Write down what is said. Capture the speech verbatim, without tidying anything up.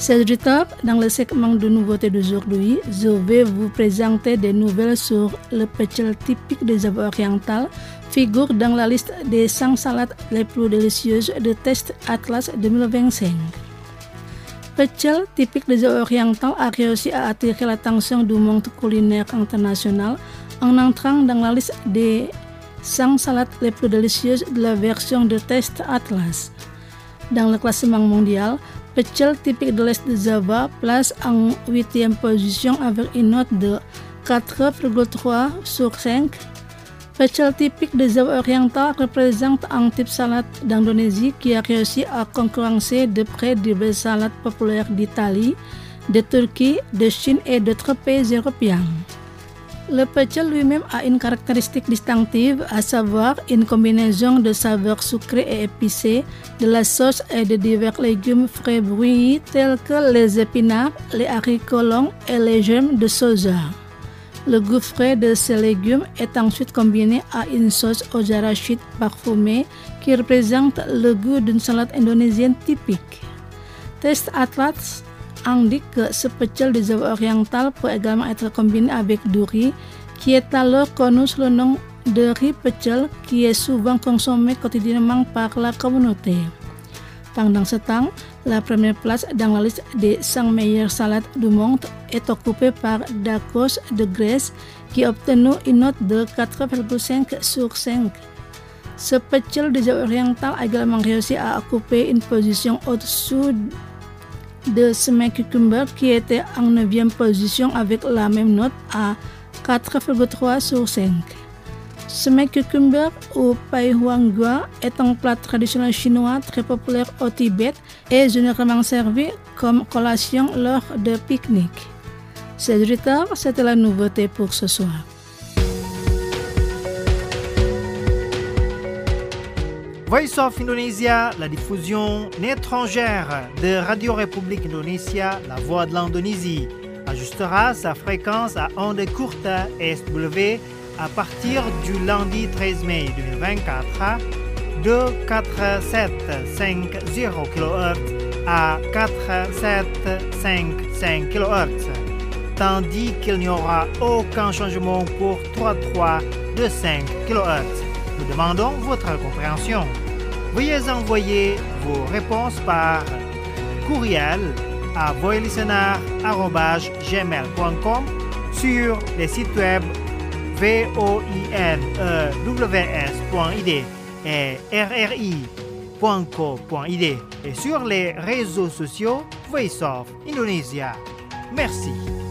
Chers auditeurs, dans le segment de nouveautés d'aujourd'hui, je vais vous présenter des nouvelles sur le pecel typique des Java orientales, figure dans la liste des cent salades les plus délicieuses de Taste Atlas deux mille vingt-cinq. Pecel typique des Java orientales a réussi à attirer l'attention du monde culinaire international en entrant dans la liste des cent salades les plus délicieuses de la version de Taste Atlas. Dans le classement mondial, pecel typique de l'Est de Java place en huitième position avec une note de quatre virgule trois sur cinq. Pecel typique de Java oriental représente un type salade d'Indonésie qui a réussi à concurrencer de près diverses salades populaires d'Italie, de Turquie, de Chine et d'autres pays européens. Le pecel lui-même a une caractéristique distinctive, à savoir une combinaison de saveurs sucrées et épicées, de la sauce et de divers légumes frais bouillis tels que les épinards, les haricots longs et les germes de soja. Le goût frais de ces légumes est ensuite combiné à une sauce aux arachides parfumée qui représente le goût d'une salade indonésienne typique. Taste Atlas indique que ce pecel de Java oriental peut également être combiné avec du riz, qui est alors connu sous le nom de riz pecel, qui est souvent consommé quotidiennement par la communauté. Pendant ce temps, la première place dans la liste des cent meilleures salades du monde est occupée par Dakos de Grèce, qui a obtenu une note de quatre virgule cinq sur cinq. Ce pecel de Java oriental a également réussi à occuper une position au-dessous de Smeg Cucumber qui était en neuvième position avec la même note à quatre virgule trois sur cinq. Smeg Cucumber ou Pai Huang Gua est un plat traditionnel chinois très populaire au Tibet et généralement servi comme collation lors de pique-nique. Chers auditeurs, c'était la nouveauté pour ce soir. Voice of Indonesia, la diffusion étrangère de Radio République Indonésia, la voix de l'Indonésie, ajustera sa fréquence à ondes courtes S W à partir du lundi treize mai deux mille vingt-quatre de quatre mille sept cent cinquante kilohertz à quatre mille sept cent cinquante-cinq kilohertz, tandis qu'il n'y aura aucun changement pour trois virgule trois de cinq kilohertz. Nous demandons votre compréhension. Veuillez envoyer vos réponses par courriel à voilistener arobase gmail point com sur les sites web voinewes point i d et r r i point co point i d et sur les réseaux sociaux Voice of Indonesia. Merci.